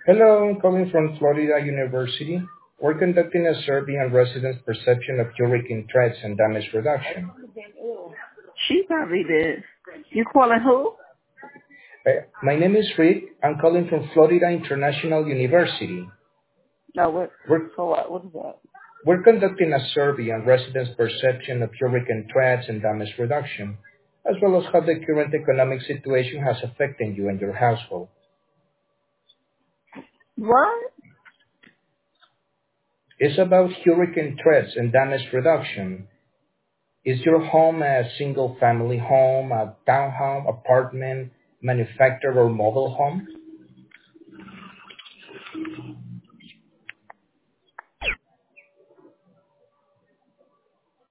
Hello, I'm calling from Florida University. We're conducting a survey on residents' perception of hurricane threats and damage reduction. She probably did. You calling who? My name is Rick. I'm calling from Florida International University. No, what? We're, For what? What is that? we're conducting a survey on residents' perception of hurricane threats and damage reduction, as well as how the current economic situation has affected you and your household. What? It's about hurricane threats and damage reduction. Is your home a single family home, a townhome, apartment, manufactured or mobile home?